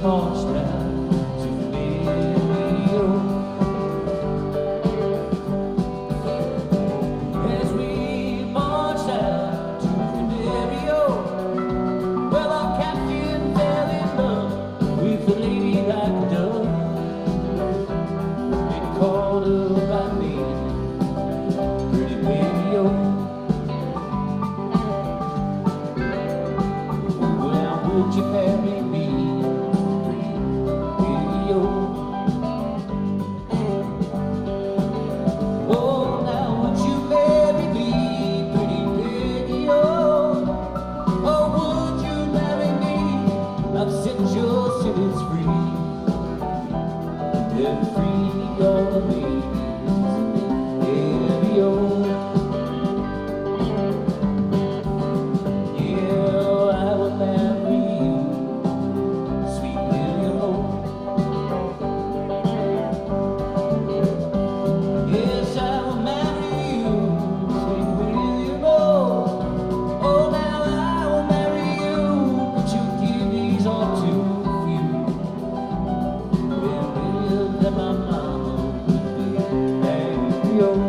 marched out to Filipino. As we marched out to Filipino, well, our captain fell in love with the lady like a dove. They called her by name, Pretty Baby O. Well, would you marry me, Pretty Baby O? Oh, now would you marry me, Pretty Baby O? Oh, would you marry me? I've set your cities free, and free all the ladies, Baby O. Yeah, I will marry you, sweet William O. Yes, I will marry you, sweet William O. Oh, now I will marry you, but you give these all too few. And live that my mama would be happy, oh.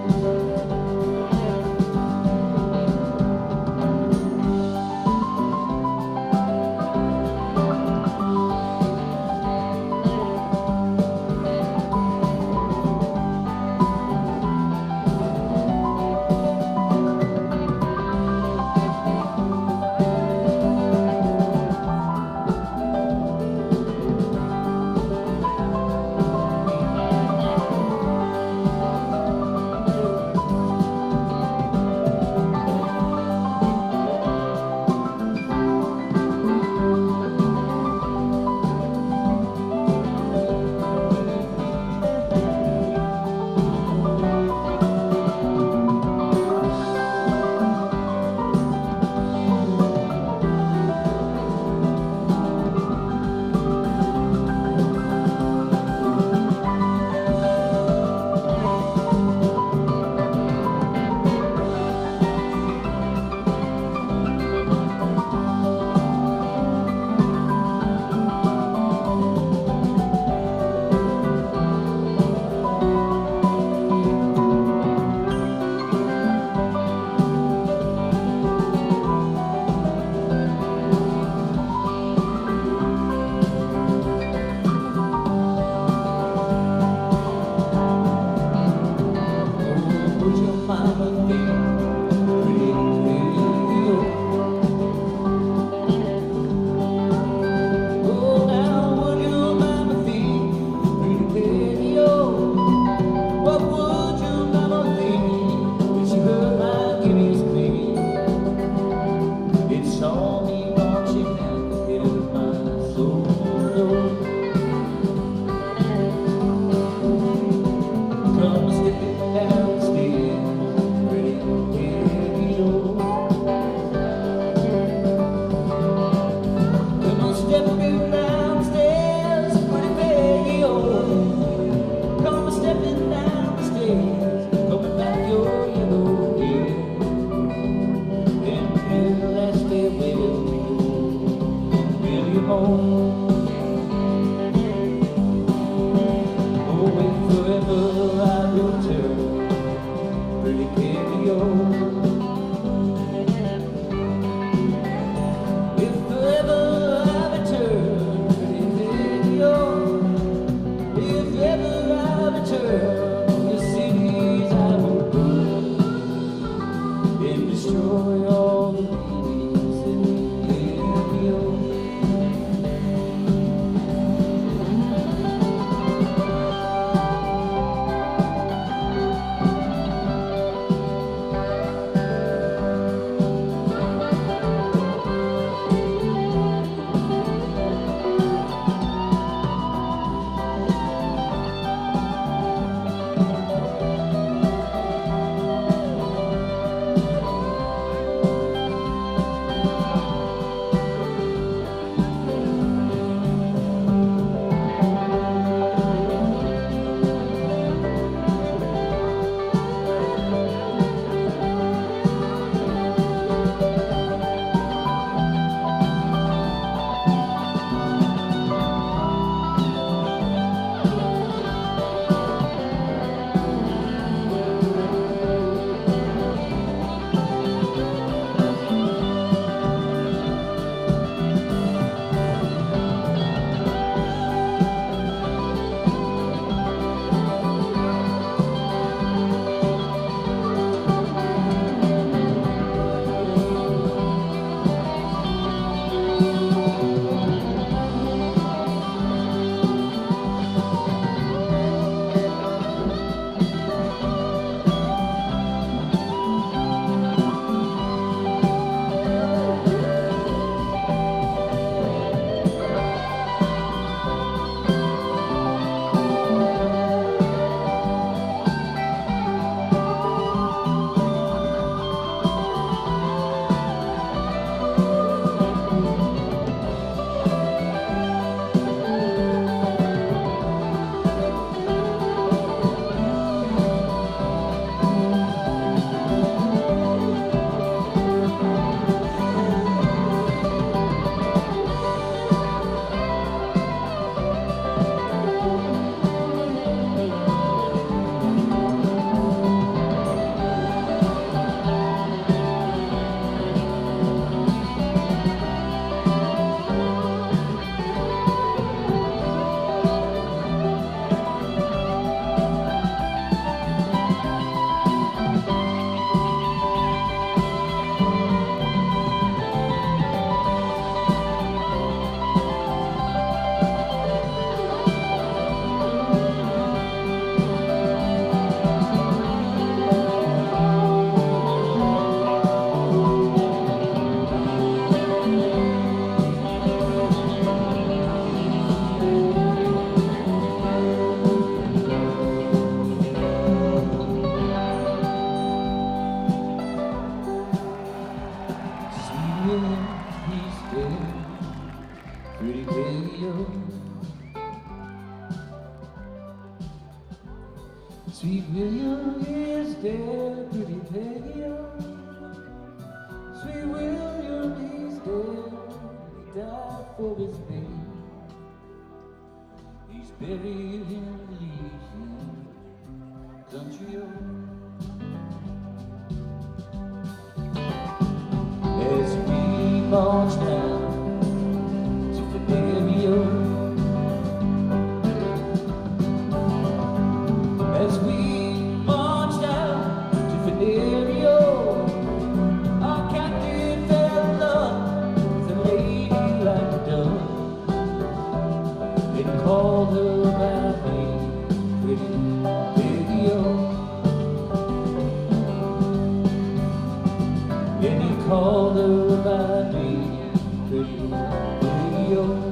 Would your mama think, Pretty Baby O? Oh, now would your mama think, Pretty Baby O? What would your mama think when she heard my guineas clean? It saw me marching at the head of my soul. Come stepping down the stairs, Pretty Baby O. Come on stepping down the stairs, Pretty Baby O. Come on stepping down the stairs, coming back your yellow hair. And will I stay with you, William O? Oh, wait forever I will turn, Pretty Baby O. If forever I return, Pretty Baby O. If ever I return, the cities I will burn and destroy all the ladies in Baby O. pretty Peggy-O. Sweet William is dead, pretty Peggy-O. Sweet William is dead, he died for his name. He's buried in Elysian country road. As we march down to Fidelio, as we march down to Fidelio, our captain fell in love with a lady like a dove, and called her by name, pretty Peggy-O. And he called her by name, pretty Peggy-O.